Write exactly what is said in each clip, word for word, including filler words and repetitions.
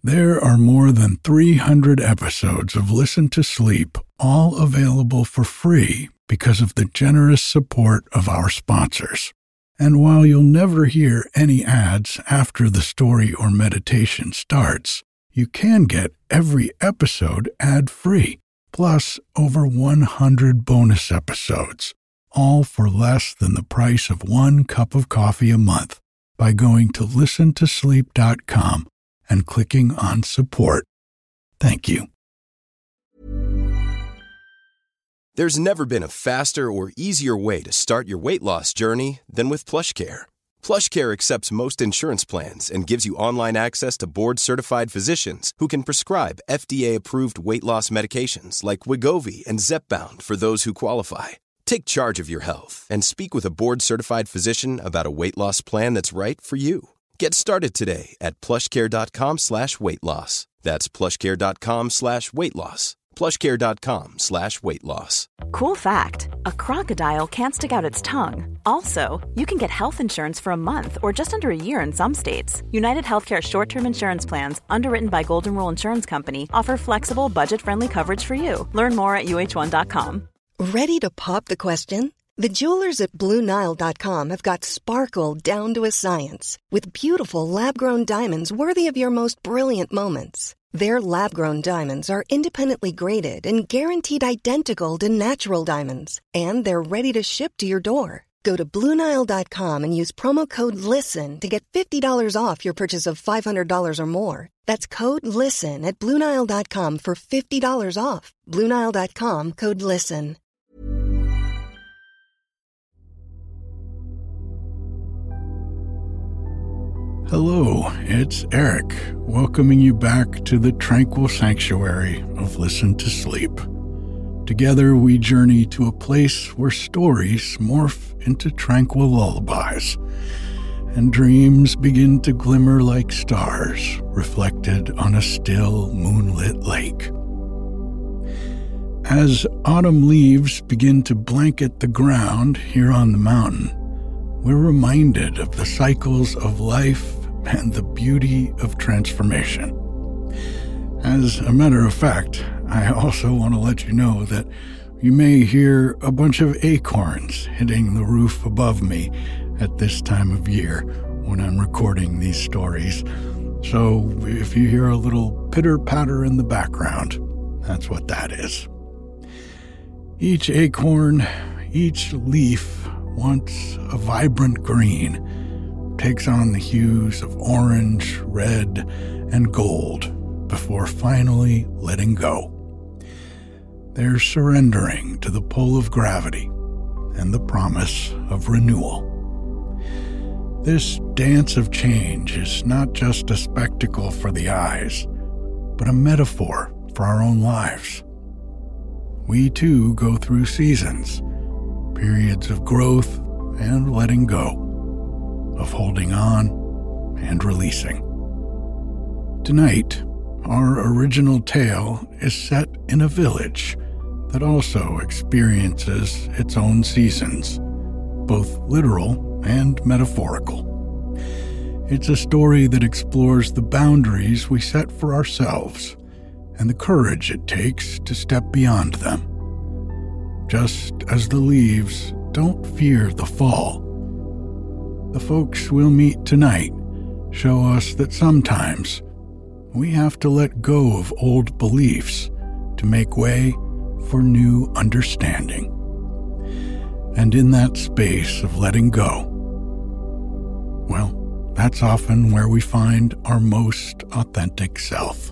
There are more than three hundred episodes of Listen to Sleep, all available for free because of the generous support of our sponsors. And while you'll never hear any ads after the story or meditation starts, you can get every episode ad-free, plus over one hundred bonus episodes, all for less than the price of one cup of coffee a month by going to listen to sleep dot com and clicking on support. Thank you. There's never been a faster or easier way to start your weight loss journey than with PlushCare. PlushCare accepts most insurance plans and gives you online access to board-certified physicians who can prescribe F D A-approved weight loss medications like Wegovy and Zepbound for those who qualify. Take charge of your health and speak with a board-certified physician about a weight loss plan that's right for you. Get started today at plushcare.com slash weight loss. That's plushcare.com slash weight loss. plushcare.com slash weight loss. Cool fact, a crocodile can't stick out its tongue. Also, you can get health insurance for a month or just under a year in some states. United Healthcare short-term insurance plans, underwritten by Golden Rule Insurance Company, offer flexible, budget-friendly coverage for you. Learn more at U H one dot com. Ready to pop the question? The jewelers at Blue Nile dot com have got sparkle down to a science with beautiful lab-grown diamonds worthy of your most brilliant moments. Their lab-grown diamonds are independently graded and guaranteed identical to natural diamonds, and they're ready to ship to your door. Go to Blue Nile dot com and use promo code LISTEN to get fifty dollars off your purchase of five hundred dollars or more. That's code LISTEN at Blue Nile dot com for fifty dollars off. Blue Nile dot com, code LISTEN. Hello, it's Eric, welcoming you back to the tranquil sanctuary of Listen to Sleep. Together we journey to a place where stories morph into tranquil lullabies, and dreams begin to glimmer like stars reflected on a still moonlit lake. As autumn leaves begin to blanket the ground here on the mountain, we're reminded of the cycles of life and the beauty of transformation. As a matter of fact, I also want to let you know that you may hear a bunch of acorns hitting the roof above me at this time of year when I'm recording these stories. So if you hear a little pitter-patter in the background, that's what that is. Each acorn, each leaf, once a vibrant green, takes on the hues of orange, red, and gold before finally letting go. They're surrendering to the pull of gravity and the promise of renewal. This dance of change is not just a spectacle for the eyes, but a metaphor for our own lives. We too go through seasons, periods of growth and letting go, of holding on and releasing. Tonight, our original tale is set in a village that also experiences its own seasons, both literal and metaphorical. It's a story that explores the boundaries we set for ourselves and the courage it takes to step beyond them. Just as the leaves don't fear the fall, the folks we'll meet tonight show us that sometimes we have to let go of old beliefs to make way for new understanding. And in that space of letting go, well, that's often where we find our most authentic self.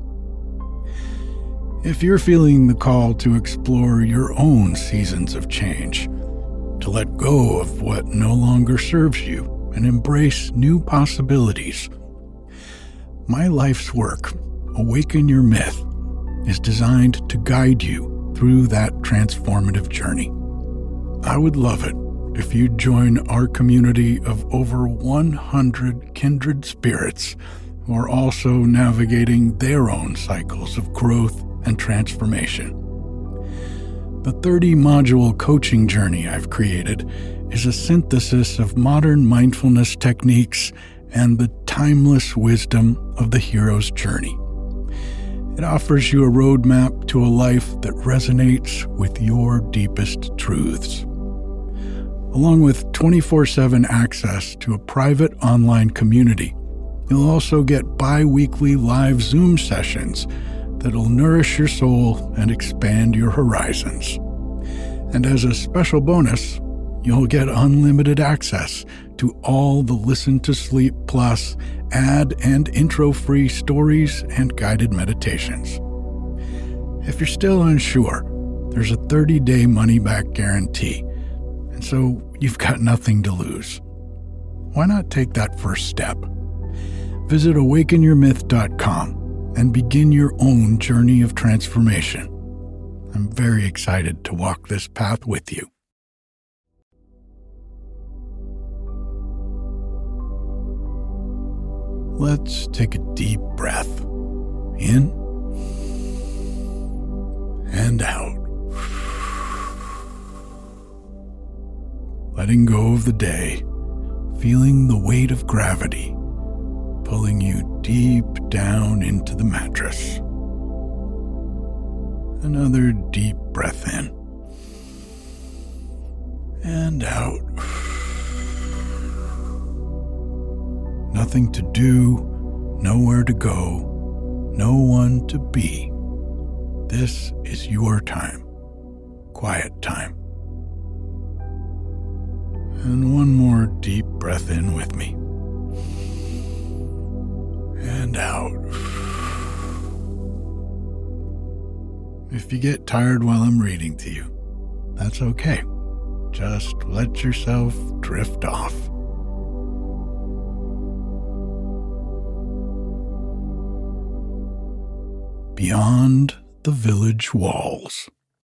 If you're feeling the call to explore your own seasons of change, to let go of what no longer serves you and embrace new possibilities, my life's work, Awaken Your Myth, is designed to guide you through that transformative journey. I would love it if you'd join our community of over one hundred kindred spirits who are also navigating their own cycles of growth and transformation. The thirty-module coaching journey I've created is a synthesis of modern mindfulness techniques and the timeless wisdom of the hero's journey. It offers you a roadmap to a life that resonates with your deepest truths. Along with twenty-four seven access to a private online community, you'll also get bi-weekly live Zoom sessions that'll nourish your soul and expand your horizons. And as a special bonus, you'll get unlimited access to all the Listen to Sleep Plus ad and intro-free stories and guided meditations. If you're still unsure, there's a thirty-day money-back guarantee, and so you've got nothing to lose. Why not take that first step? Visit awaken your myth dot com and begin your own journey of transformation. I'm very excited to walk this path with you. Let's take a deep breath in and out. Letting go of the day, feeling the weight of gravity pulling you deep down into the mattress. Another deep breath in and out. Nothing to do, nowhere to go, no one to be. This is your time, quiet time. And one more deep breath in with me. And out. If you get tired while I'm reading to you, that's okay. Just let yourself drift off. Beyond the village walls.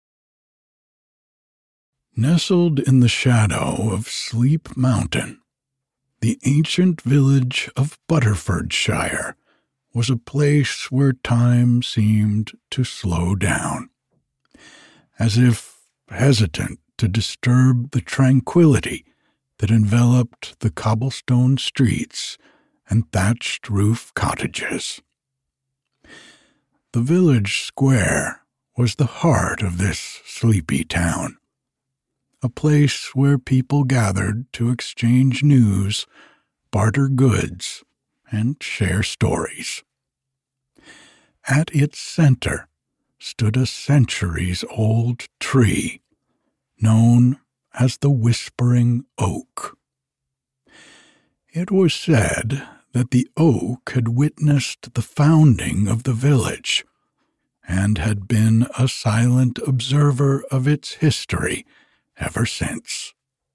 Nestled in the shadow of Sleep Mountain, the ancient village of Butterfordshire was a place where time seemed to slow down, as if hesitant to disturb the tranquility that enveloped the cobblestone streets and thatched roof cottages. The village square was the heart of this sleepy town, a place where people gathered to exchange news, barter goods, and share stories. At its center stood a centuries-old tree, known as the Whispering Oak. It was said that the oak had witnessed the founding of the village and had been a silent observer of its history ever since.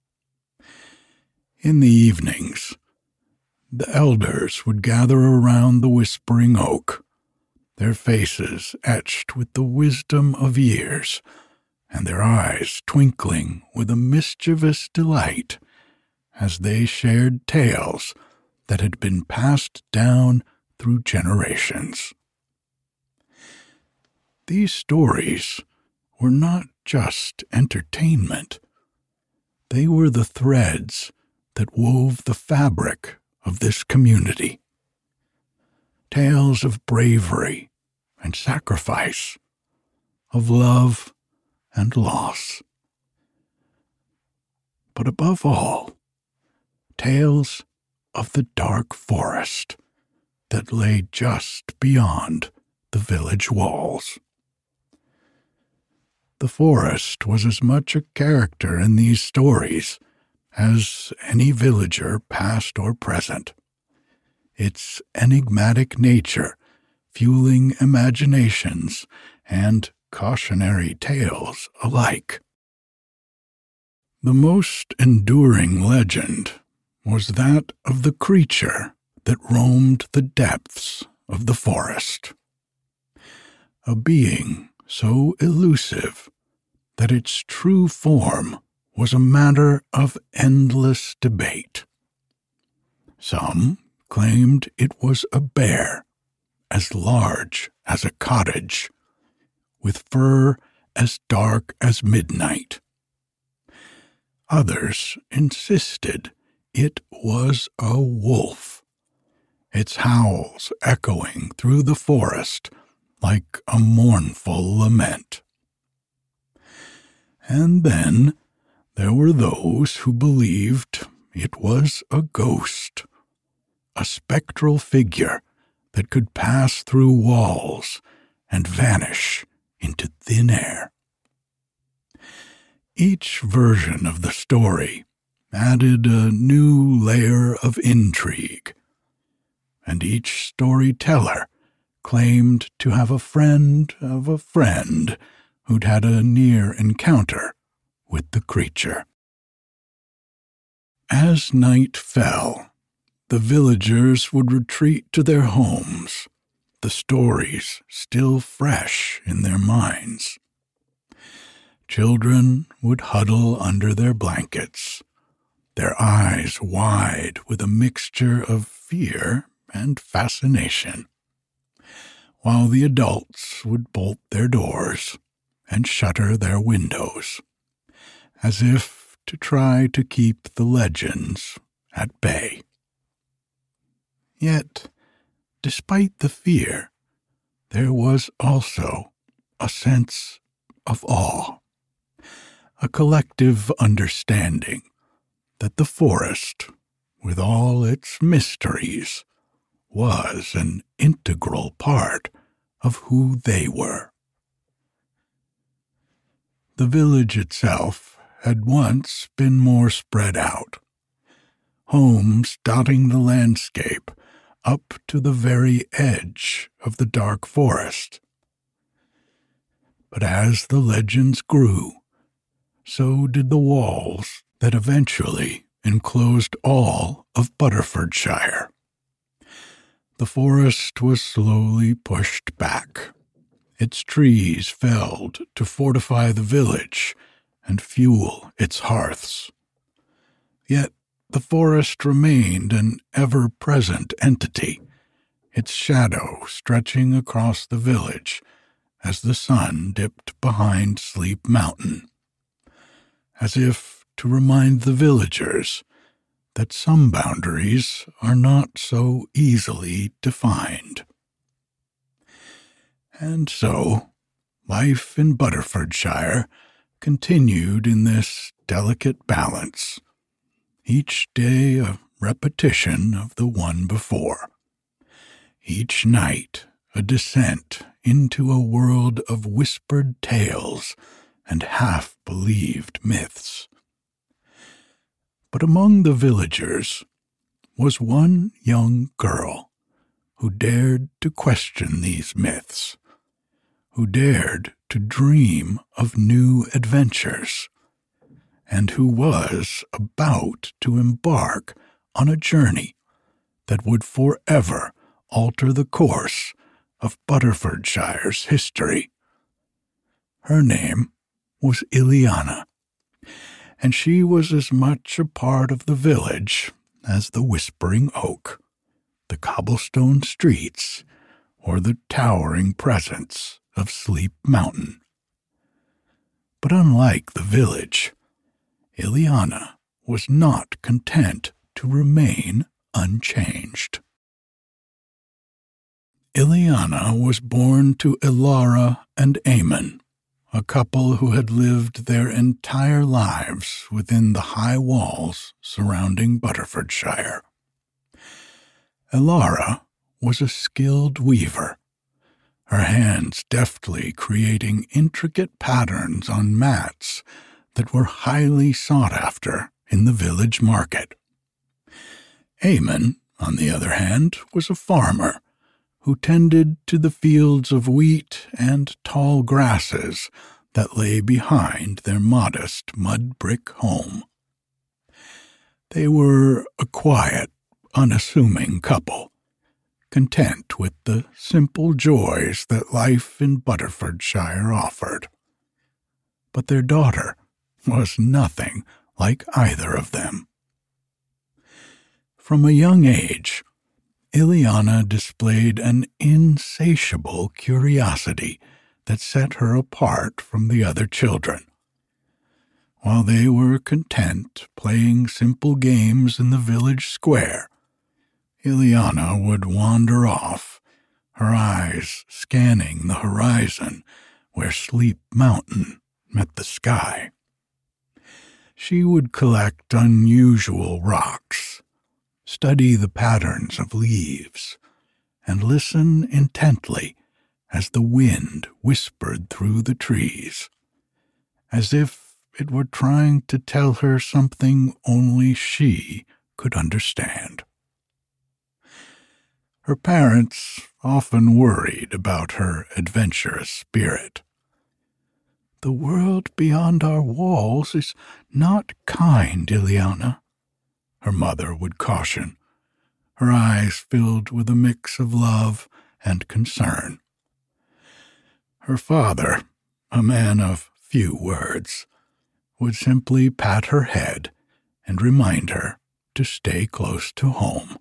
In the evenings, the elders would gather around the Whispering Oak, their faces etched with the wisdom of years, and their eyes twinkling with a mischievous delight as they shared tales that had been passed down through generations. These stories were not just entertainment. They were the threads that wove the fabric of this community. Tales of bravery and sacrifice, of love and loss. But above all, tales of the dark forest that lay just beyond the village walls. The forest was as much a character in these stories as any villager, past or present, its enigmatic nature fueling imaginations and cautionary tales alike. The most enduring legend was that of the creature that roamed the depths of the forest, a being so elusive that its true form was a matter of endless debate. Some claimed it was a bear as large as a cottage, with fur as dark as midnight. Others insisted it was a wolf, its howls echoing through the forest like a mournful lament. And then there were those who believed it was a ghost, a spectral figure that could pass through walls and vanish into thin air. Each version of the story added a new layer of intrigue, and each storyteller claimed to have a friend of a friend who'd had a near encounter with the creature. As night fell, the villagers would retreat to their homes, the stories still fresh in their minds. Children would huddle under their blankets, their eyes wide with a mixture of fear and fascination, while the adults would bolt their doors and shutter their windows, as if to try to keep the legends at bay. Yet, despite the fear, there was also a sense of awe, a collective understanding that the forest, with all its mysteries, was an integral part of who they were. The village itself had once been more spread out, homes dotting the landscape up to the very edge of the dark forest. But as the legends grew, so did the walls that eventually enclosed all of Butterfordshire. The forest was slowly pushed back, its trees felled to fortify the village and fuel its hearths. Yet the forest remained an ever-present entity, its shadow stretching across the village as the sun dipped behind Sleep Mountain, as if to remind the villagers that some boundaries are not so easily defined. And so, life in Butterfordshire continued in this delicate balance, each day a repetition of the one before, each night a descent into a world of whispered tales and half-believed myths. But among the villagers was one young girl who dared to question these myths, who dared to dream of new adventures, and who was about to embark on a journey that would forever alter the course of Butterfordshire's history. Her name was Ileana, and she was as much a part of the village as the Whispering Oak, the cobblestone streets, or the towering presence of Sleep Mountain. But unlike the village, Ileana was not content to remain unchanged. Ileana was born to Ilara and Eamon, a couple who had lived their entire lives within the high walls surrounding Butterfordshire. Ilara was a skilled weaver, her hands deftly creating intricate patterns on mats that were highly sought after in the village market. Eamon, on the other hand, was a farmer who tended to the fields of wheat and tall grasses that lay behind their modest mud-brick home. They were a quiet, unassuming couple, content with the simple joys that life in Butterfordshire offered. But their daughter was nothing like either of them. From a young age, Ileana displayed an insatiable curiosity that set her apart from the other children. While they were content playing simple games in the village square, Ileana would wander off, her eyes scanning the horizon where Sleep Mountain met the sky. She would collect unusual rocks, study the patterns of leaves, and listen intently as the wind whispered through the trees, as if it were trying to tell her something only she could understand. Her parents often worried about her adventurous spirit. "The world beyond our walls is not kind, Ileana," her mother would caution, her eyes filled with a mix of love and concern. Her father, a man of few words, would simply pat her head and remind her to stay close to home.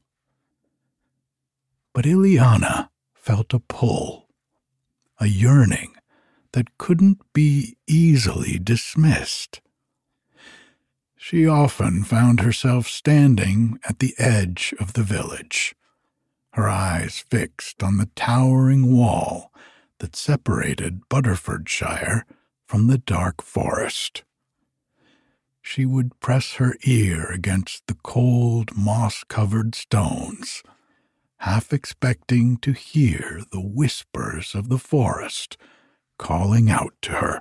But Ileana felt a pull, a yearning that couldn't be easily dismissed. She often found herself standing at the edge of the village, her eyes fixed on the towering wall that separated Butterfordshire from the dark forest. She would press her ear against the cold, moss-covered stones, half expecting to hear the whispers of the forest calling out to her.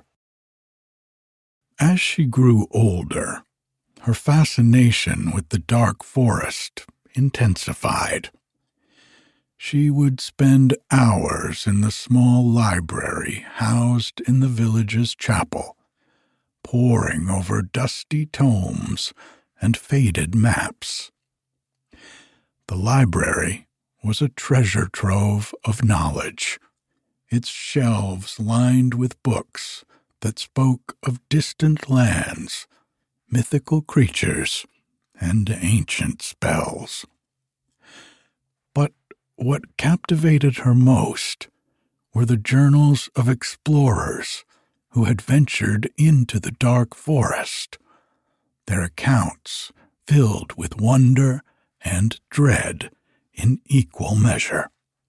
As she grew older, her fascination with the dark forest intensified. She would spend hours in the small library housed in the village's chapel, poring over dusty tomes and faded maps. The library was a treasure trove of knowledge, its shelves lined with books that spoke of distant lands, mythical creatures, and ancient spells. But what captivated her most were the journals of explorers who had ventured into the dark forest, their accounts filled with wonder and dread in equal measure.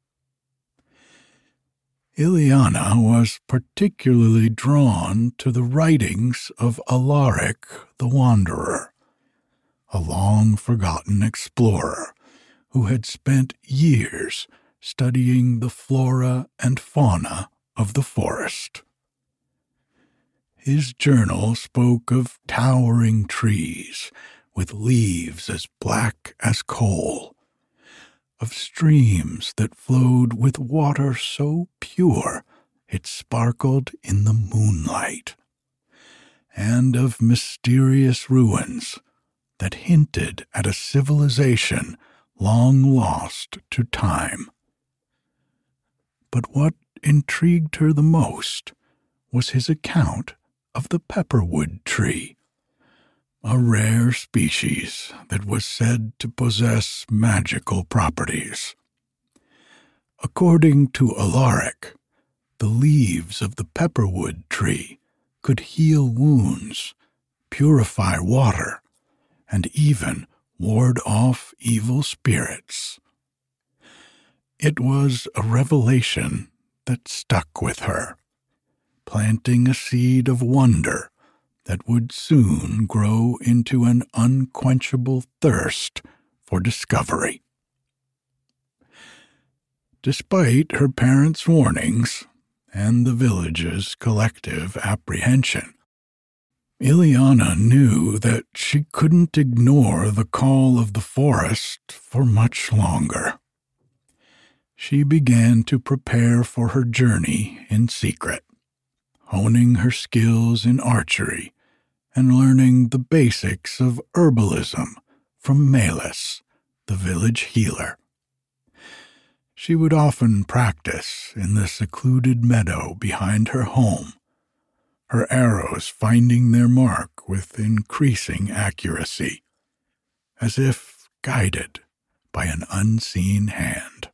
Ileana was particularly drawn to the writings of Alaric the Wanderer, a long-forgotten explorer who had spent years studying the flora and fauna of the forest. His journal spoke of towering trees with leaves as black as coal, of streams that flowed with water so pure it sparkled in the moonlight, and of mysterious ruins that hinted at a civilization long lost to time. But what intrigued her the most was his account of the pepperwood tree, a rare species that was said to possess magical properties. According to Alaric, the leaves of the pepperwood tree could heal wounds, purify water, and even ward off evil spirits. It was a revelation that stuck with her, planting a seed of wonder that would soon grow into an unquenchable thirst for discovery. Despite her parents' warnings and the village's collective apprehension, Ileana knew that she couldn't ignore the call of the forest for much longer. She began to prepare for her journey in secret, honing her skills in archery and learning the basics of herbalism from Melis, the village healer. She would often practice in the secluded meadow behind her home, her arrows finding their mark with increasing accuracy, as if guided by an unseen hand.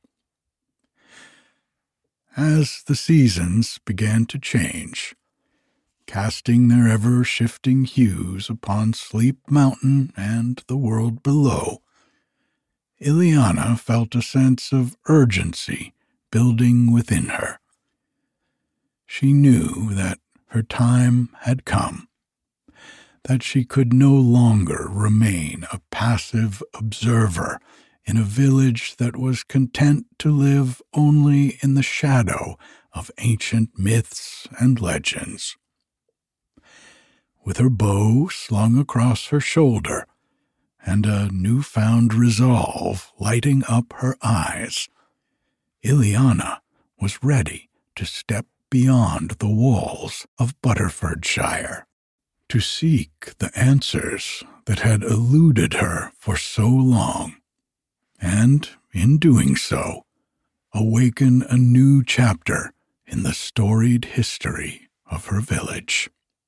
As the seasons began to change, casting their ever-shifting hues upon Sleep Mountain and the world below, Ileana felt a sense of urgency building within her. She knew that her time had come, that she could no longer remain a passive observer in a village that was content to live only in the shadow of ancient myths and legends. With her bow slung across her shoulder and a newfound resolve lighting up her eyes, Ileana was ready to step beyond the walls of Butterfordshire, to seek the answers that had eluded her for so long, and, in doing so, awaken a new chapter in the storied history of her village.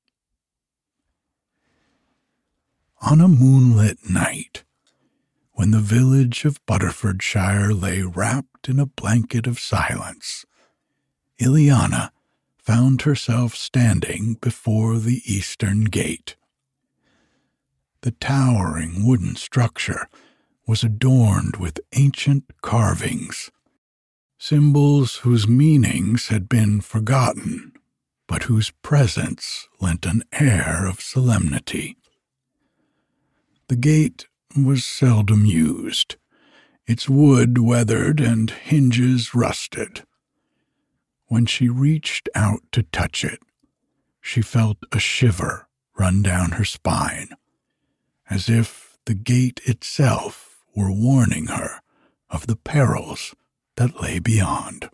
On a moonlit night, when the village of Butterfordshire lay wrapped in a blanket of silence, Ileana found herself standing before the eastern gate. The towering wooden structure was adorned with ancient carvings, symbols whose meanings had been forgotten, but whose presence lent an air of solemnity. The gate was seldom used, its wood weathered and hinges rusted. When she reached out to touch it, she felt a shiver run down her spine, as if the gate itself were warning her of the perils that lay beyond.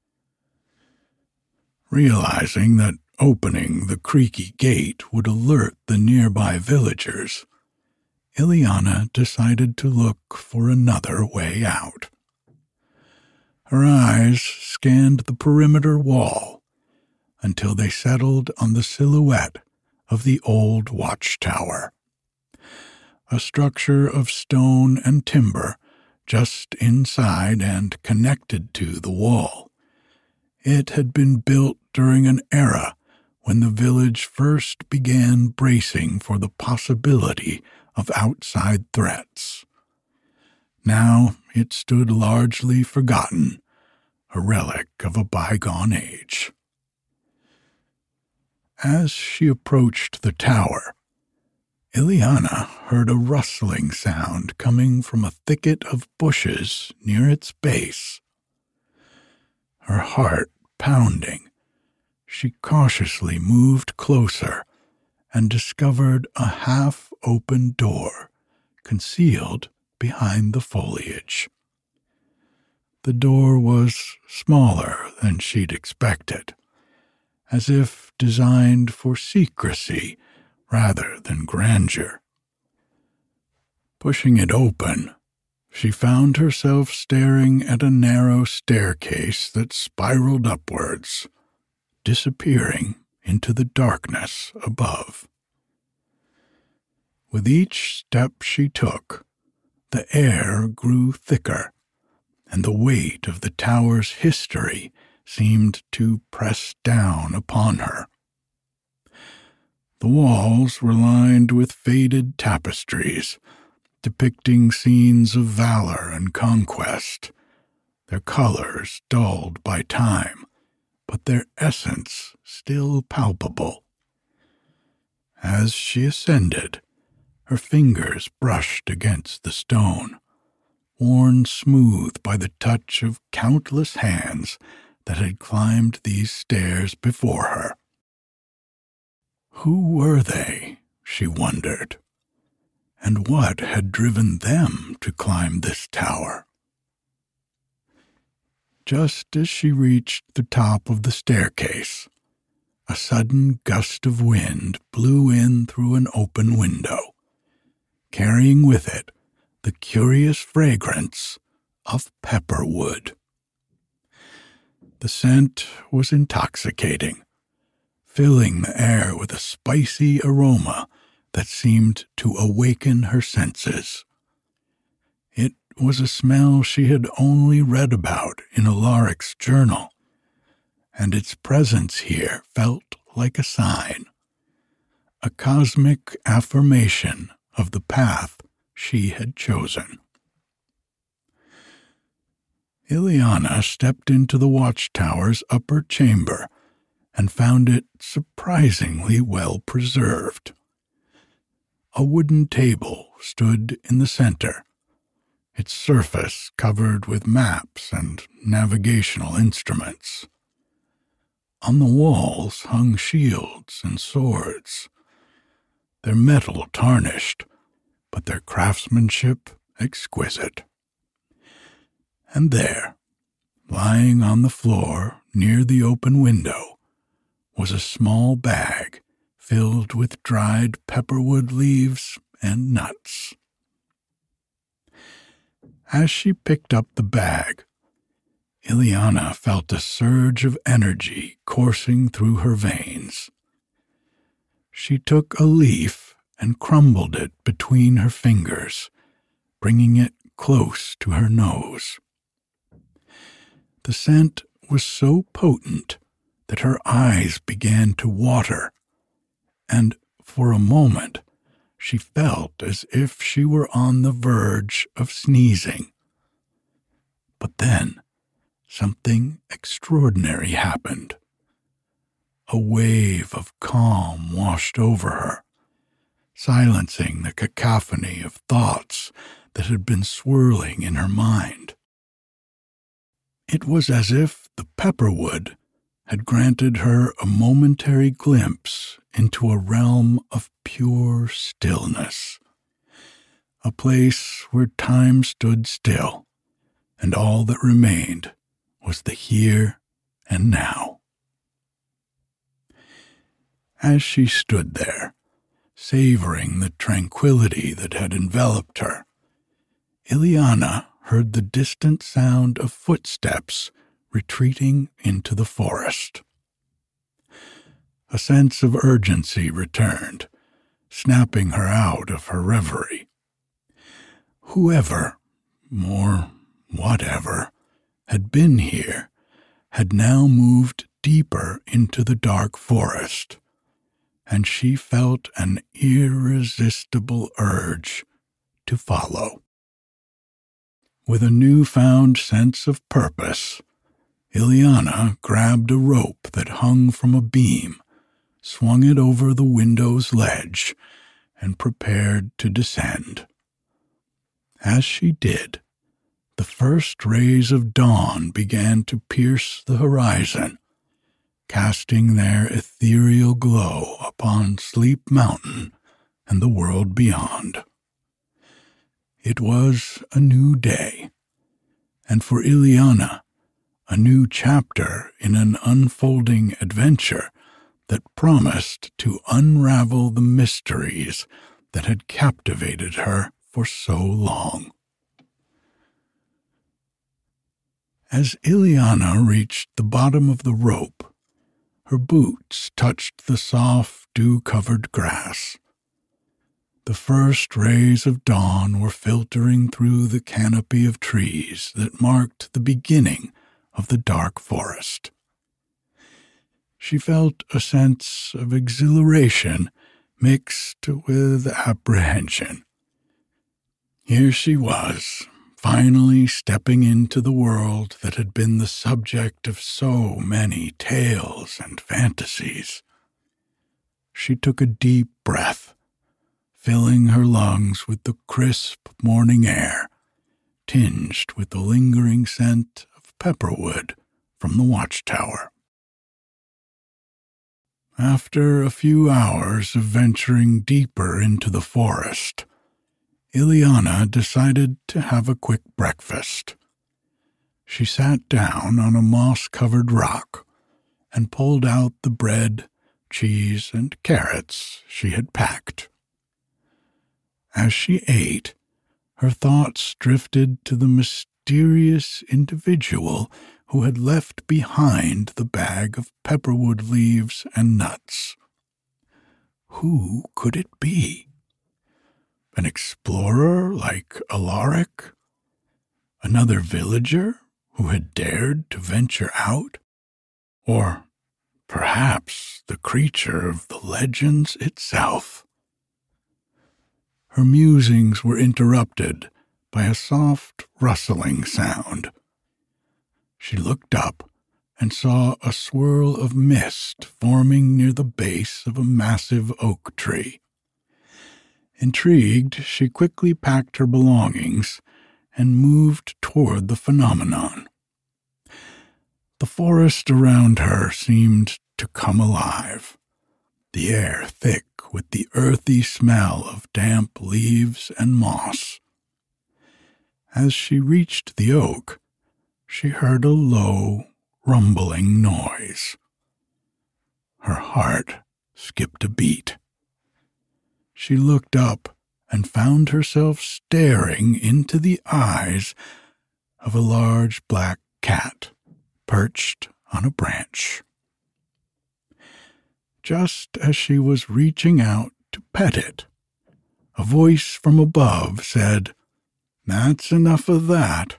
Realizing that opening the creaky gate would alert the nearby villagers, Ileana decided to look for another way out. Her eyes scanned the perimeter wall until they settled on the silhouette of the old watchtower, a structure of stone and timber just inside and connected to the wall. It had been built during an era when the village first began bracing for the possibility of outside threats. Now it stood largely forgotten, a relic of a bygone age. As she approached the tower, Ileana heard a rustling sound coming from a thicket of bushes near its base. Her heart pounding, she cautiously moved closer and discovered a half-open door concealed behind the foliage. The door was smaller than she'd expected, as if designed for secrecy rather than grandeur. Pushing it open, she found herself staring at a narrow staircase that spiraled upwards, disappearing into the darkness above. With each step she took, the air grew thicker, and the weight of the tower's history seemed to press down upon her. The walls were lined with faded tapestries, depicting scenes of valor and conquest, their colors dulled by time, but their essence still palpable. As she ascended, her fingers brushed against the stone, worn smooth by the touch of countless hands that had climbed these stairs before her. Who were they, she wondered, and what had driven them to climb this tower? Just as she reached the top of the staircase, a sudden gust of wind blew in through an open window, carrying with it the curious fragrance of pepperwood. The scent was intoxicating, filling the air with a spicy aroma that seemed to awaken her senses. It was a smell she had only read about in Alaric's journal, and its presence here felt like a sign, a cosmic affirmation of the path she had chosen. Ileana stepped into the watchtower's upper chamber and found it surprisingly well preserved. A wooden table stood in the center, its surface covered with maps and navigational instruments. On the walls hung shields and swords, their metal tarnished, but their craftsmanship exquisite. And there, lying on the floor near the open window, was a small bag filled with dried pepperwood leaves and nuts. As she picked up the bag, Ileana felt a surge of energy coursing through her veins. She took a leaf and crumbled it between her fingers, bringing it close to her nose. The scent was so potent that her eyes began to water, and for a moment she felt as if she were on the verge of sneezing. But then something extraordinary happened. A wave of calm washed over her, silencing the cacophony of thoughts that had been swirling in her mind. It was as if the pepperwood had granted her a momentary glimpse into a realm of pure stillness, a place where time stood still, and all that remained was the here and now. As she stood there, savoring the tranquility that had enveloped her, Ileana heard the distant sound of footsteps retreating into the forest. A sense of urgency returned, snapping her out of her reverie. Whoever, or whatever, had been here had now moved deeper into the dark forest, and she felt an irresistible urge to follow. With a newfound sense of purpose, Ileana grabbed a rope that hung from a beam, swung it over the window's ledge, and prepared to descend. As she did, the first rays of dawn began to pierce the horizon, casting their ethereal glow upon Sleep Mountain and the world beyond. It was a new day, and for Ileana, a new chapter in an unfolding adventure that promised to unravel the mysteries that had captivated her for so long. As Ileana reached the bottom of the rope, her boots touched the soft, dew-covered grass. The first rays of dawn were filtering through the canopy of trees that marked the beginning of the dark forest. She felt a sense of exhilaration mixed with apprehension. Here she was, finally stepping into the world that had been the subject of so many tales and fantasies. She took a deep breath, filling her lungs with the crisp morning air, tinged with the lingering scent of pepperwood from the watchtower. After a few hours of venturing deeper into the forest, Ileana decided to have a quick breakfast. She sat down on a moss-covered rock and pulled out the bread, cheese, and carrots she had packed. As she ate, her thoughts drifted to the mysterious individual who had left behind the bag of pepperwood leaves and nuts. Who could it be? An explorer like Alaric? Another villager who had dared to venture out? Or perhaps the creature of the legends itself? Her musings were interrupted by a soft rustling sound. She looked up and saw a swirl of mist forming near the base of a massive oak tree. Intrigued, she quickly packed her belongings and moved toward the phenomenon. The forest around her seemed to come alive, the air thick with the earthy smell of damp leaves and moss. As she reached the oak, she heard a low, rumbling noise. Her heart skipped a beat. She looked up and found herself staring into the eyes of a large black cat perched on a branch. Just as she was reaching out to pet it, a voice from above said, "That's enough of that."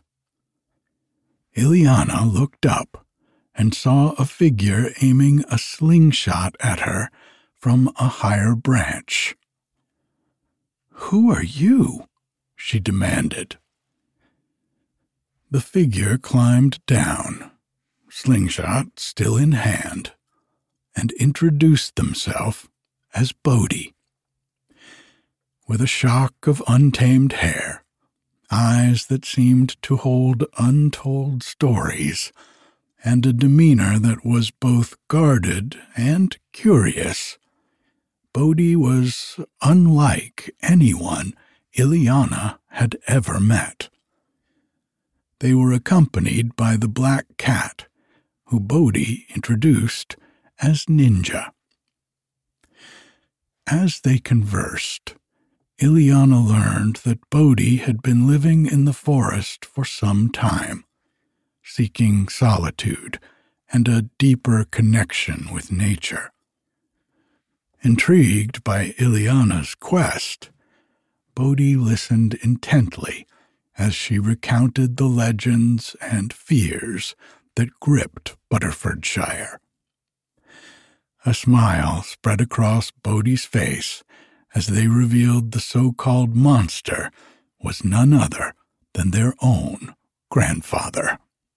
Ileana looked up and saw a figure aiming a slingshot at her from a higher branch. "Who are you?" she demanded. The figure climbed down, slingshot still in hand, and introduced themselves as Bodhi. With a shock of untamed hair, eyes that seemed to hold untold stories, and a demeanor that was both guarded and curious, Bodhi was unlike anyone Ileana had ever met. They were accompanied by the black cat, who Bodhi introduced as Ninja. As they conversed, Ileana learned that Bodhi had been living in the forest for some time, seeking solitude and a deeper connection with nature. Intrigued by Ileana's quest, Bodhi listened intently as she recounted the legends and fears that gripped Butterfordshire. A smile spread across Bodhi's face as they revealed the so-called monster was none other than their own grandfather.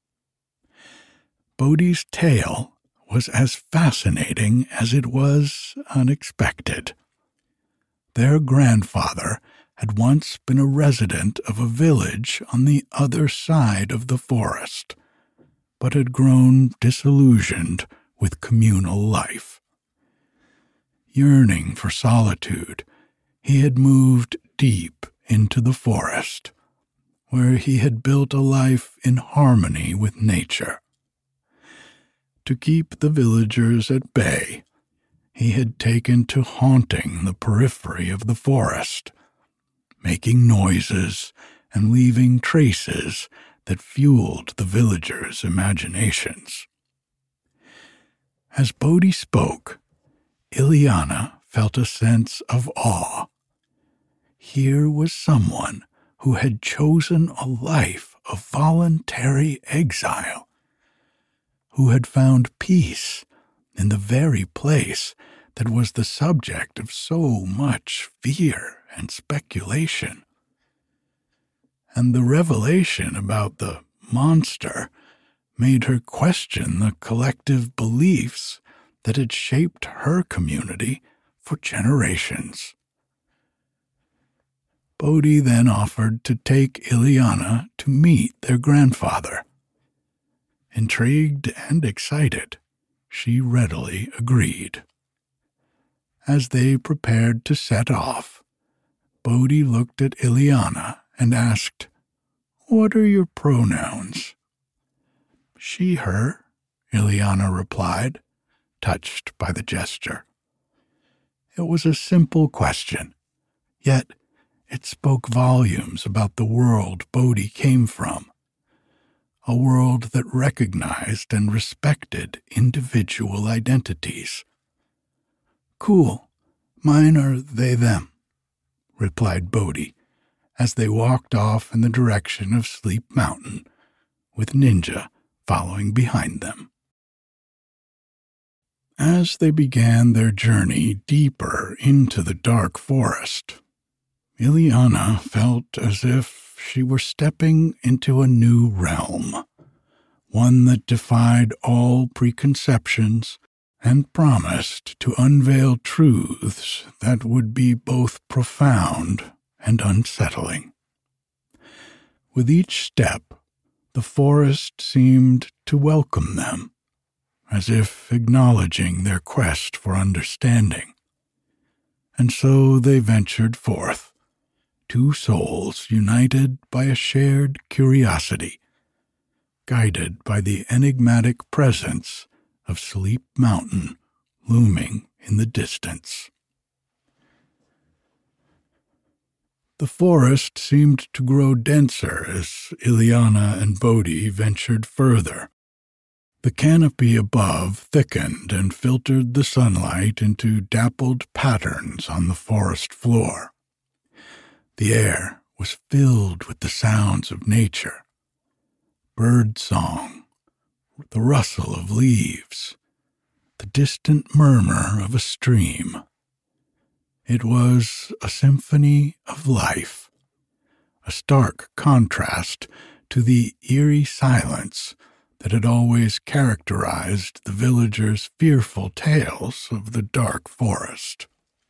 Bodhi's tale was as fascinating as it was unexpected. Their grandfather had once been a resident of a village on the other side of the forest, but had grown disillusioned with communal life. Yearning for solitude, he had moved deep into the forest, where he had built a life in harmony with nature. To keep the villagers at bay, he had taken to haunting the periphery of the forest, making noises and leaving traces that fueled the villagers' imaginations. As Bodhi spoke, Ileana felt a sense of awe. Here was someone who had chosen a life of voluntary exile, who had found peace in the very place that was the subject of so much fear and speculation. And the revelation about the monster made her question the collective beliefs that had shaped her community for generations. Bodhi then offered to take Ileana to meet their grandfather. Intrigued and excited, she readily agreed. As they prepared to set off, Bodhi looked at Ileana and asked, "What are your pronouns?" "She, her," Ileana replied, touched by the gesture. It was a simple question, yet it spoke volumes about the world Bodhi came from, a world that recognized and respected individual identities. "Cool. Mine are they, them," replied Bodhi, as they walked off in the direction of Sleep Mountain, with Ninja following behind them. As they began their journey deeper into the dark forest, Ileana felt as if she were stepping into a new realm, one that defied all preconceptions and promised to unveil truths that would be both profound and unsettling. With each step, the forest seemed to welcome them, as if acknowledging their quest for understanding. And so they ventured forth, two souls united by a shared curiosity, guided by the enigmatic presence of Sleep Mountain looming in the distance. The forest seemed to grow denser as Ileana and Bodhi ventured further. The canopy above thickened and filtered the sunlight into dappled patterns on the forest floor. The air was filled with the sounds of nature, bird song, the rustle of leaves, the distant murmur of a stream. It was a symphony of life, a stark contrast to the eerie silence that had always characterized the villagers' fearful tales of the dark forest.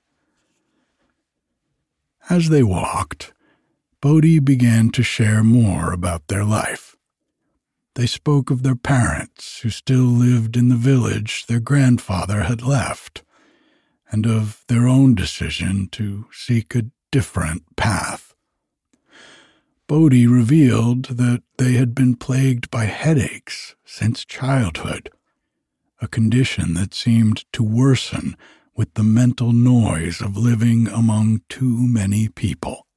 As they walked, Bodhi began to share more about their life. They spoke of their parents who still lived in the village their grandfather had left, and of their own decision to seek a different path. Bodhi revealed that they had been plagued by headaches since childhood, a condition that seemed to worsen with the mental noise of living among too many people.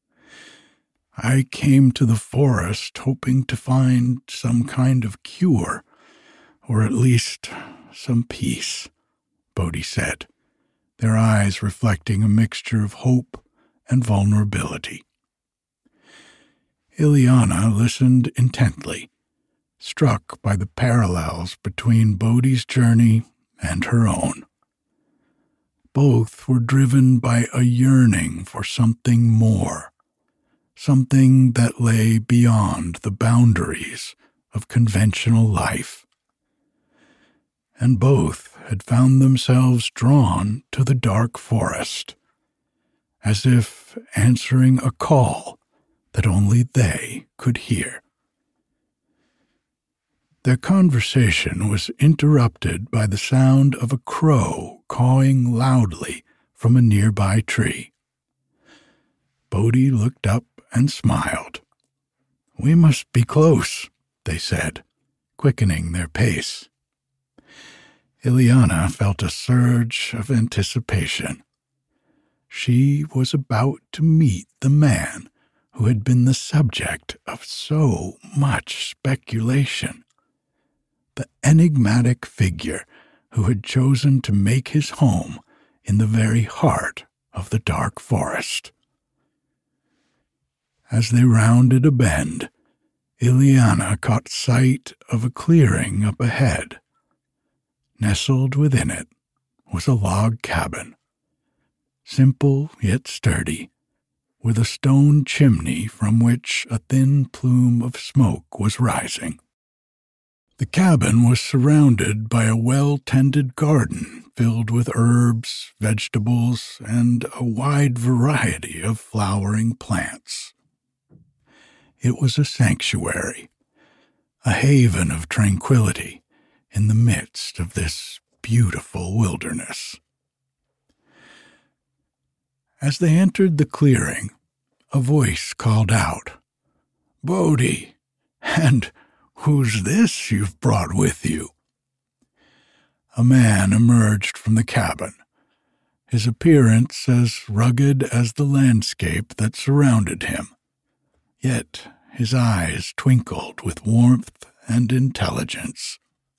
I came to the forest hoping to find some kind of cure, or at least some peace, Bodhi said, their eyes reflecting a mixture of hope and vulnerability. Ileana listened intently, struck by the parallels between Bodhi's journey and her own. Both were driven by a yearning for something more, something that lay beyond the boundaries of conventional life. And both had found themselves drawn to the dark forest, as if answering a call that only they could hear. Their conversation was interrupted by the sound of a crow cawing loudly from a nearby tree. Bodhi looked up and smiled. "We must be close," they said, quickening their pace. Ileana felt a surge of anticipation. She was about to meet the man who had been the subject of so much speculation, the enigmatic figure who had chosen to make his home in the very heart of the dark forest. As they rounded a bend, Ileana caught sight of a clearing up ahead. Nestled within it was a log cabin, simple yet sturdy, with a stone chimney from which a thin plume of smoke was rising. The cabin was surrounded by a well-tended garden filled with herbs, vegetables, and a wide variety of flowering plants. It was a sanctuary, a haven of tranquility in the midst of this beautiful wilderness. As they entered the clearing, a voice called out, "Bodhi, and who's this you've brought with you?" A man emerged from the cabin, his appearance as rugged as the landscape that surrounded him. Yet his eyes twinkled with warmth and intelligence.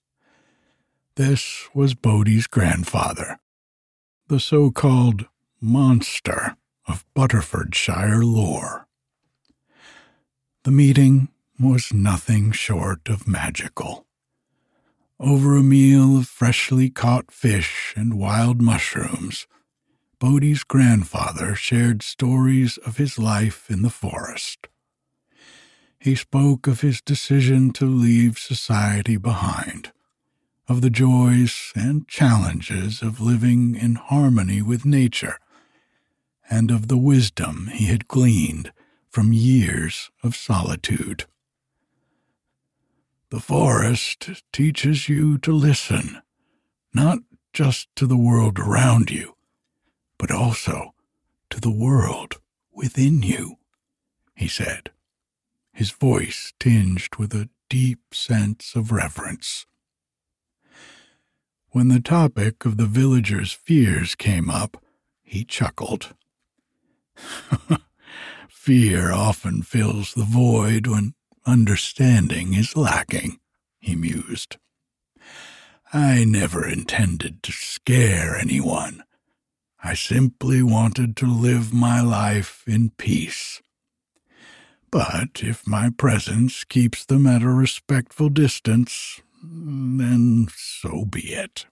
This was Bodhi's grandfather, the so-called monster of Butterfordshire lore. The meeting was nothing short of magical. Over a meal of freshly caught fish and wild mushrooms, Bodhi's grandfather shared stories of his life in the forest. He spoke of his decision to leave society behind, of the joys and challenges of living in harmony with nature, and of the wisdom he had gleaned from years of solitude. The forest teaches you to listen, not just to the world around you, but also to the world within you, he said, his voice tinged with a deep sense of reverence. When the topic of the villagers' fears came up, he chuckled. Fear often fills the void when understanding is lacking, he mused. I never intended to scare anyone. I simply wanted to live my life in peace. But if my presence keeps them at a respectful distance, then so be it.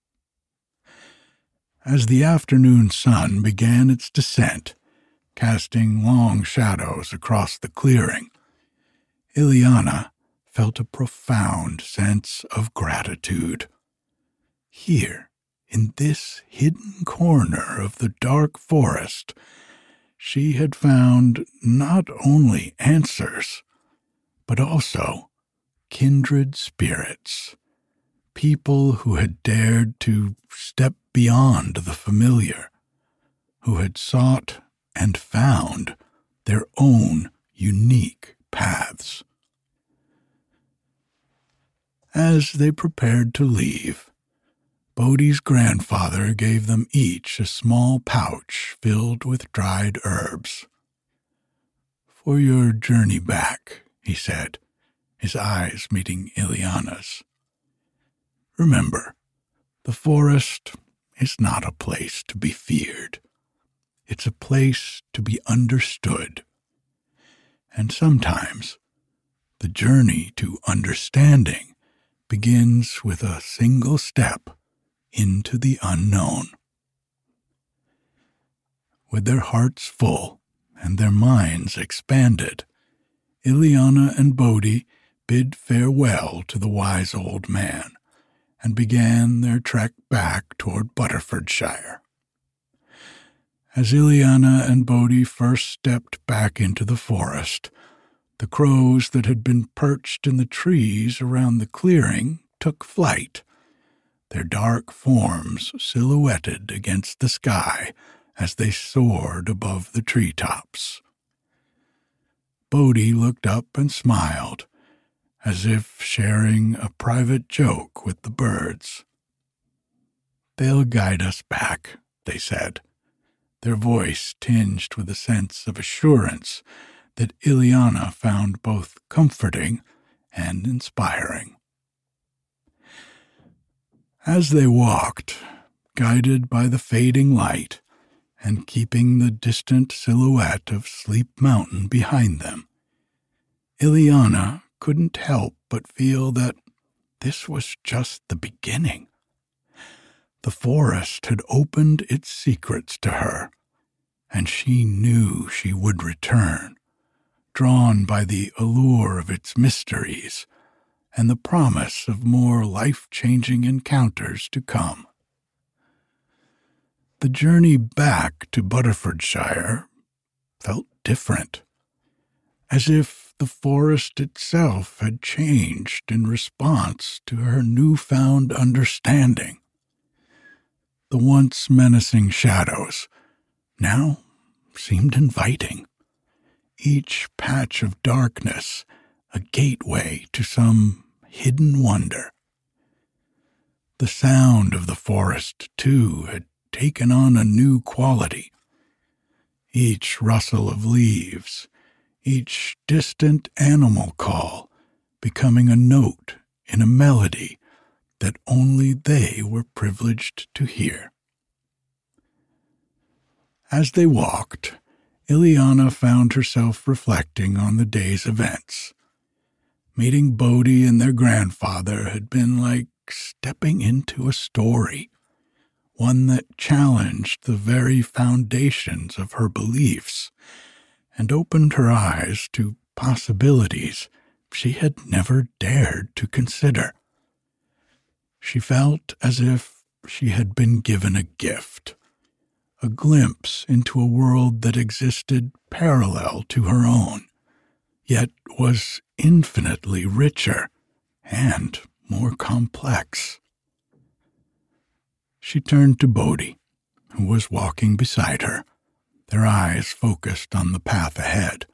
As the afternoon sun began its descent, casting long shadows across the clearing, Ileana felt a profound sense of gratitude. Here, in this hidden corner of the dark forest, she had found not only answers, but also kindred spirits, people who had dared to step beyond the familiar, who had sought and found their own unique paths. As they prepared to leave, Bodhi's grandfather gave them each a small pouch filled with dried herbs. For your journey back, he said, his eyes meeting Ileana's. Remember, the forest is not a place to be feared. It's a place to be understood. And sometimes the journey to understanding begins with a single step into the unknown. With their hearts full and their minds expanded, Ileana and Bodhi bid farewell to the wise old man and began their trek back toward Butterfordshire. As Ileana and Bodhi first stepped back into the forest, the crows that had been perched in the trees around the clearing took flight, their dark forms silhouetted against the sky as they soared above the treetops. Bodhi looked up and smiled, as if sharing a private joke with the birds. They'll guide us back, they said, their voice tinged with a sense of assurance that Ileana found both comforting and inspiring. As they walked, guided by the fading light and keeping the distant silhouette of Sleep Mountain behind them, Ileana couldn't help but feel that this was just the beginning. The forest had opened its secrets to her, and she knew she would return, drawn by the allure of its mysteries and the promise of more life-changing encounters to come. The journey back to Butterfordshire felt different, as if the forest itself had changed in response to her newfound understanding. The once menacing shadows now seemed inviting, each patch of darkness a gateway to some hidden wonder. The sound of the forest, too, had taken on a new quality. Each rustle of leaves, each distant animal call, becoming a note in a melody that only they were privileged to hear. As they walked, Ileana found herself reflecting on the day's events. Meeting Bodhi and their grandfather had been like stepping into a story, one that challenged the very foundations of her beliefs and opened her eyes to possibilities she had never dared to consider. She felt as if she had been given a gift, a glimpse into a world that existed parallel to her own, yet was infinitely richer and more complex. She turned to Bodhi, who was walking beside her, their eyes focused on the path ahead.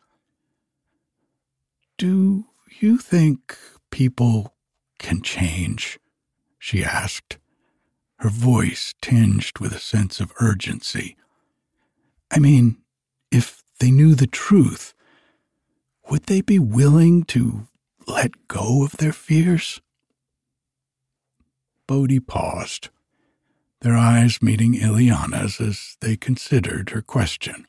"Do you think people can change?" she asked, her voice tinged with a sense of urgency. "I mean, if they knew the truth, would they be willing to let go of their fears?" Bodhi paused, their eyes meeting Ileana's as they considered her question.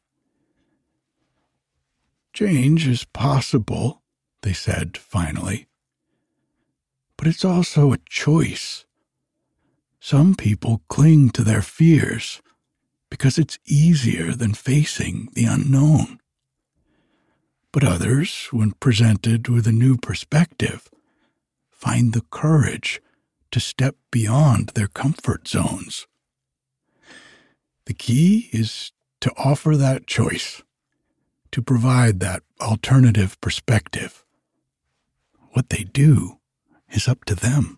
"Change is possible," they said finally. "But it's also a choice. Some people cling to their fears because it's easier than facing the unknown. But others, when presented with a new perspective, find the courage to step beyond their comfort zones. The key is to offer that choice, to provide that alternative perspective. What they do is up to them."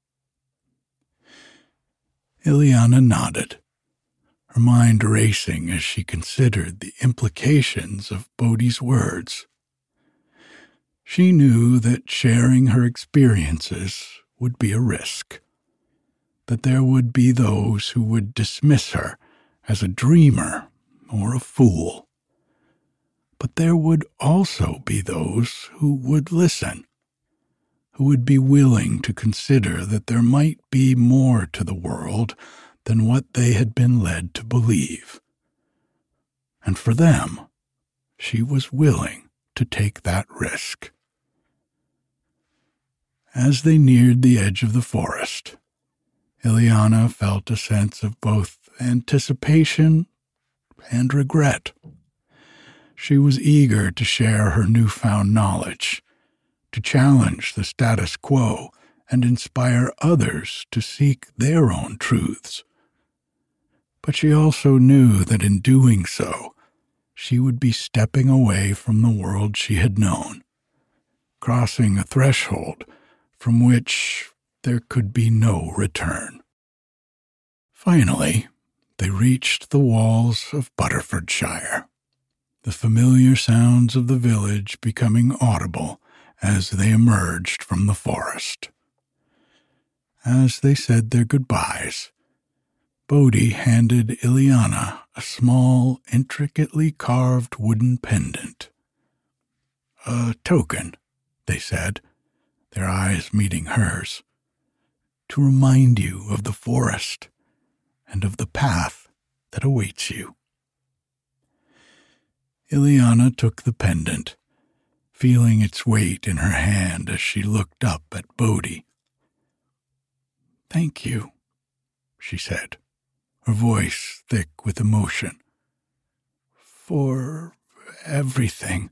Ileana nodded, her mind racing as she considered the implications of Bodhi's words. She knew that sharing her experiences would be a risk, that there would be those who would dismiss her as a dreamer or a fool. But there would also be those who would listen, who would be willing to consider that there might be more to the world than what they had been led to believe. And for them, she was willing to take that risk. As they neared the edge of the forest, Ileana felt a sense of both anticipation and regret. She was eager to share her newfound knowledge, to challenge the status quo and inspire others to seek their own truths. But she also knew that in doing so, she would be stepping away from the world she had known, crossing a threshold from which there could be no return. Finally, they reached the walls of Butterfordshire, the familiar sounds of the village becoming audible as they emerged from the forest. As they said their goodbyes, Bodhi handed Ileana a small, intricately carved wooden pendant. "A token," they said, their eyes meeting hers, "to remind you of the forest and of the path that awaits you." Ileana took the pendant, feeling its weight in her hand as she looked up at Bodhi. "Thank you," she said, her voice thick with emotion, "for everything."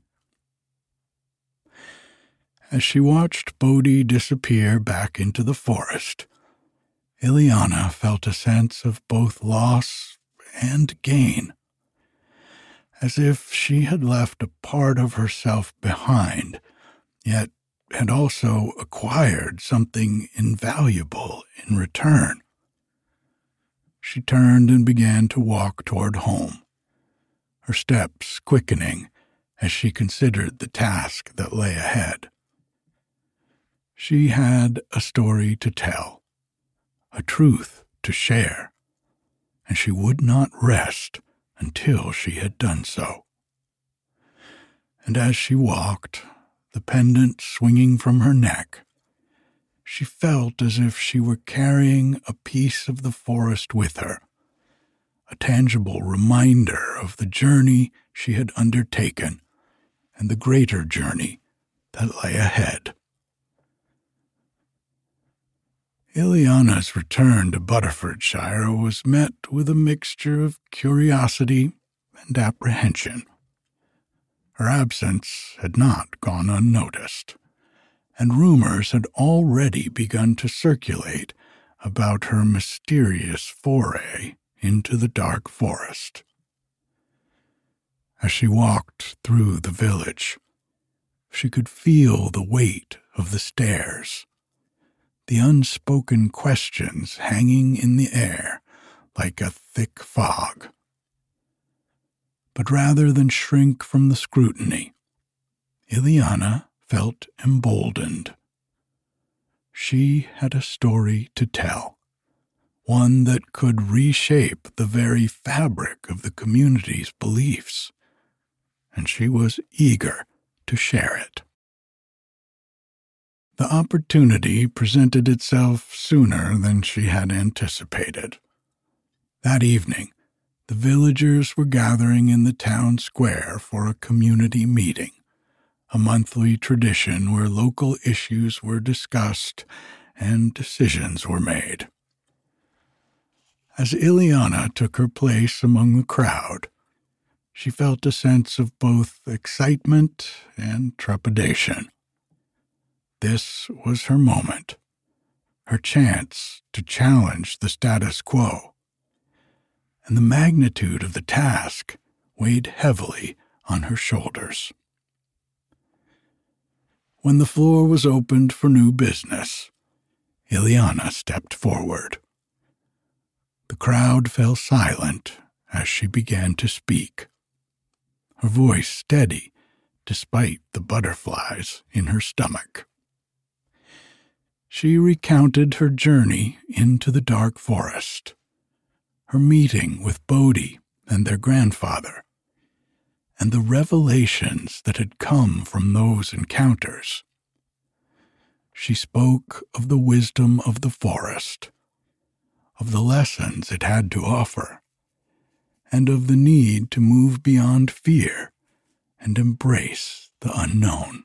As she watched Bodhi disappear back into the forest, Ileana felt a sense of both loss and gain, as if she had left a part of herself behind, yet had also acquired something invaluable in return. She turned and began to walk toward home, her steps quickening as she considered the task that lay ahead. She had a story to tell, a truth to share, and she would not rest until she had done so. And as she walked, the pendant swinging from her neck, she felt as if she were carrying a piece of the forest with her, a tangible reminder of the journey she had undertaken and the greater journey that lay ahead. Ileana's return to Butterfordshire was met with a mixture of curiosity and apprehension. Her absence had not gone unnoticed, and rumors had already begun to circulate about her mysterious foray into the dark forest. As she walked through the village, she could feel the weight of the stairs, the unspoken questions hanging in the air like a thick fog. But rather than shrink from the scrutiny, Ileana felt emboldened. She had a story to tell, one that could reshape the very fabric of the community's beliefs, and she was eager to share it. The opportunity presented itself sooner than she had anticipated. That evening, the villagers were gathering in the town square for a community meeting, a monthly tradition where local issues were discussed and decisions were made. As Ileana took her place among the crowd, she felt a sense of both excitement and trepidation. This was her moment, her chance to challenge the status quo, and the magnitude of the task weighed heavily on her shoulders. When the floor was opened for new business, Ileana stepped forward. The crowd fell silent as she began to speak, her voice steady despite the butterflies in her stomach. She recounted her journey into the dark forest, her meeting with Bodhi and their grandfather, and the revelations that had come from those encounters. She spoke of the wisdom of the forest, of the lessons it had to offer, and of the need to move beyond fear and embrace the unknown.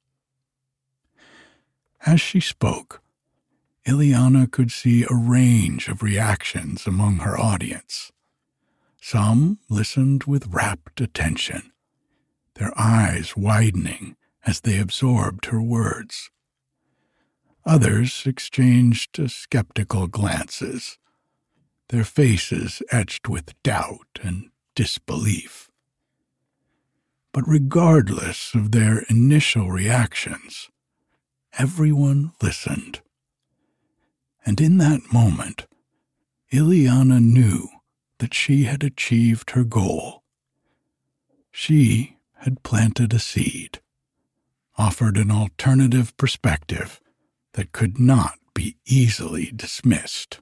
As she spoke, Ileana could see a range of reactions among her audience. Some listened with rapt attention, their eyes widening as they absorbed her words. Others exchanged skeptical glances, their faces etched with doubt and disbelief. But regardless of their initial reactions, everyone listened. And in that moment, Ileana knew that she had achieved her goal. She had planted a seed, offered an alternative perspective that could not be easily dismissed.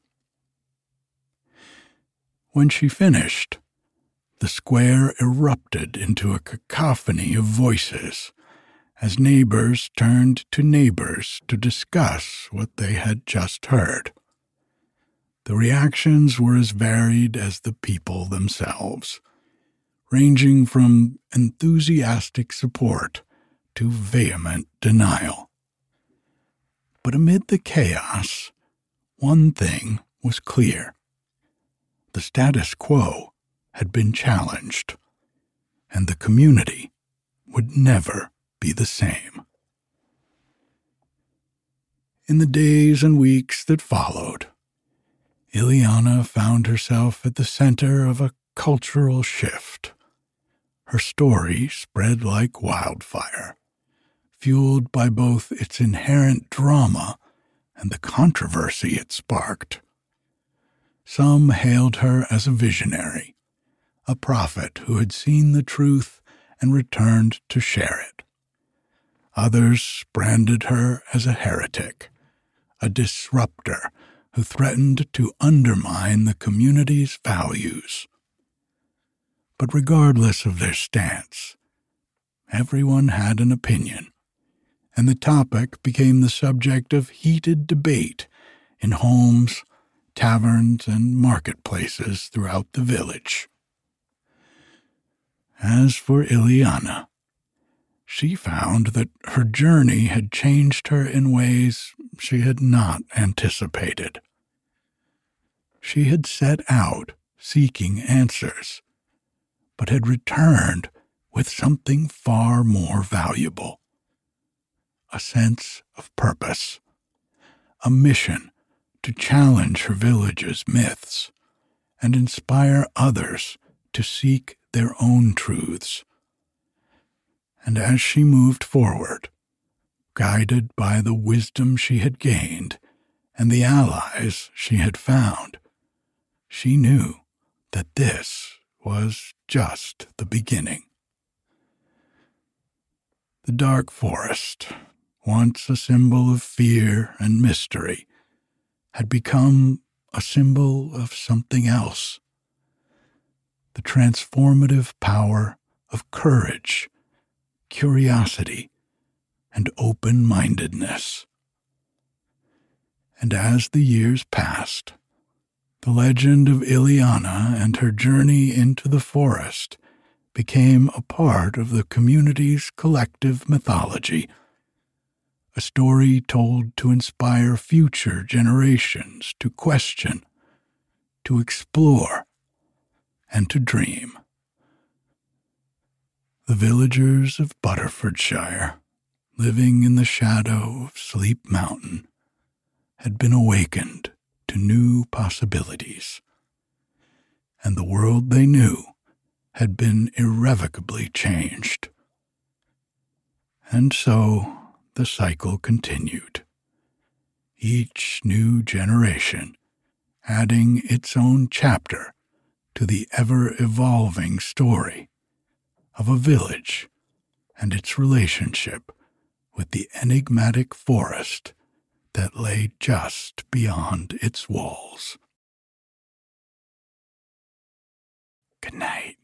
When she finished, the square erupted into a cacophony of voices as neighbors turned to neighbors to discuss what they had just heard. The reactions were as varied as the people themselves, ranging from enthusiastic support to vehement denial. But amid the chaos, one thing was clear. The status quo had been challenged, and the community would never be the same. In the days and weeks that followed, Ileana found herself at the center of a cultural shift. Her story spread like wildfire, fueled by both its inherent drama and the controversy it sparked. Some hailed her as a visionary, a prophet who had seen the truth and returned to share it. Others branded her as a heretic, a disruptor who threatened to undermine the community's values. But regardless of their stance, everyone had an opinion, and the topic became the subject of heated debate in homes, taverns, and marketplaces throughout the village. As for Ileana, she found that her journey had changed her in ways she had not anticipated. She had set out seeking answers, but had returned with something far more valuable: a sense of purpose, a mission to challenge her village's myths and inspire others to seek their own truths. And as she moved forward, guided by the wisdom she had gained and the allies she had found, she knew that this was just the beginning. The dark forest, once a symbol of fear and mystery, had become a symbol of something else: the transformative power of courage, curiosity, and open-mindedness. And as the years passed, the legend of Ileana and her journey into the forest became a part of the community's collective mythology, a story told to inspire future generations to question, to explore, and to dream. The villagers of Butterfordshire, living in the shadow of Sleep Mountain, had been awakened to new possibilities, and the world they knew had been irrevocably changed. And so the cycle continued, each new generation adding its own chapter to the ever-evolving story of a village and its relationship with the enigmatic forest that lay just beyond its walls. Good night.